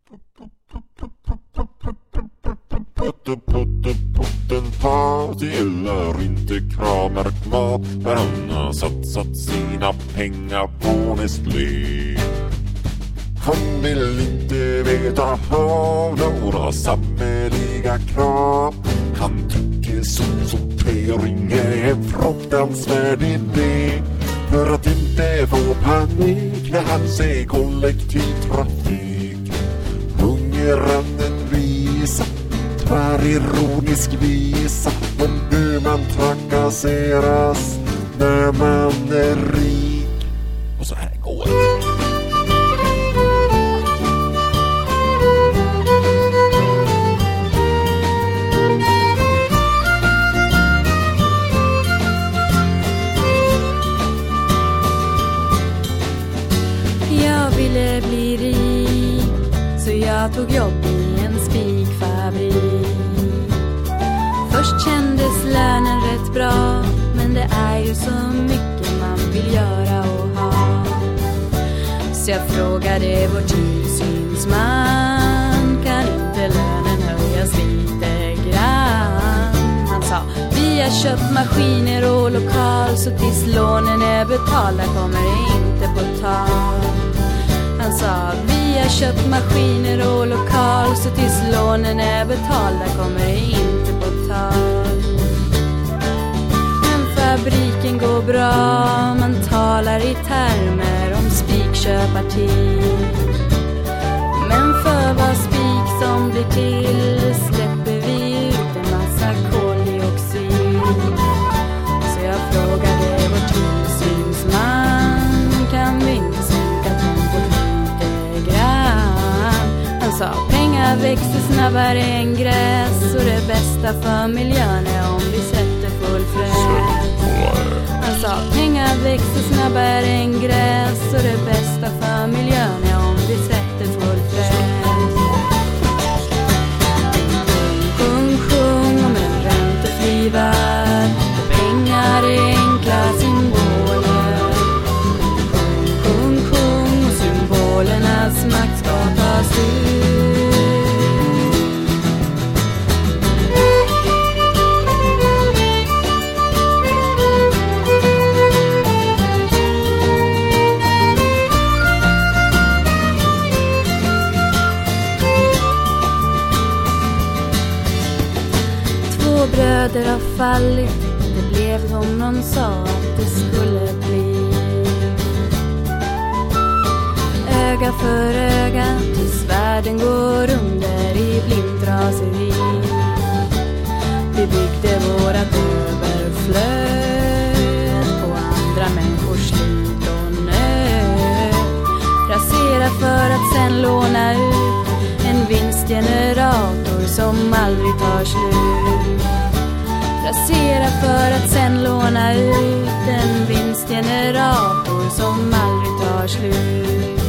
Pottenpart gillar inte Kramärkt mat, för han har satsat sina pengar på Nestlé. Han vill inte veta av några samhälleliga krav. Han tycker sopsortering är en fruktansvärd idé, för att inte få panik när han ser kollektivtrafik. Hungranden visa, tvärironisk visa om hur man trakasseras när man är rik. Och så här går det. Bli rik, så jag tog jobb i en spikfabrik. Först kändes lönen rätt bra, men det är ju så mycket man vill göra och ha. Så jag frågade vår tillsynsman, kan inte lönen höjas lite grann? Han sa, vi har köpt maskiner och lokal, så tills lånen är betalda kommer det inte på tal. Han sa, vi har köpt maskiner och lokal, så tills lånen är betalda kommer det inte på tal. Men fabriken går bra, man talar i termer om spikköpartid. Men för vad spik som blir till släpper vi ut en massa koldioxid. Så jag frågade vår tillsynsman, kan vi inte sänka tempot lite grann? Han sa, pengar växer snabbare än gräs, och det bästa för miljön är om vi sätter full fräs. Han sa, pengar växer snabbare än gräs, och det bästa för miljön är om vi sätter full fräs. Sjung, sjung om en räntefri värld, pengar är enkla symboler. Sjung, sjung och symbolernas makt ska ta slut. Bröder har fallit, det blev som någon sa att det skulle bli. Öga för öga tills världen går under i blint raseri. Vi byggde vårat överflöd på andra människors slit och nöd. Rasera för att sen låna ut en vinstgenerator som aldrig tar slut. Rasera för att sen låna ut en vinstgenerator som aldrig tar slut.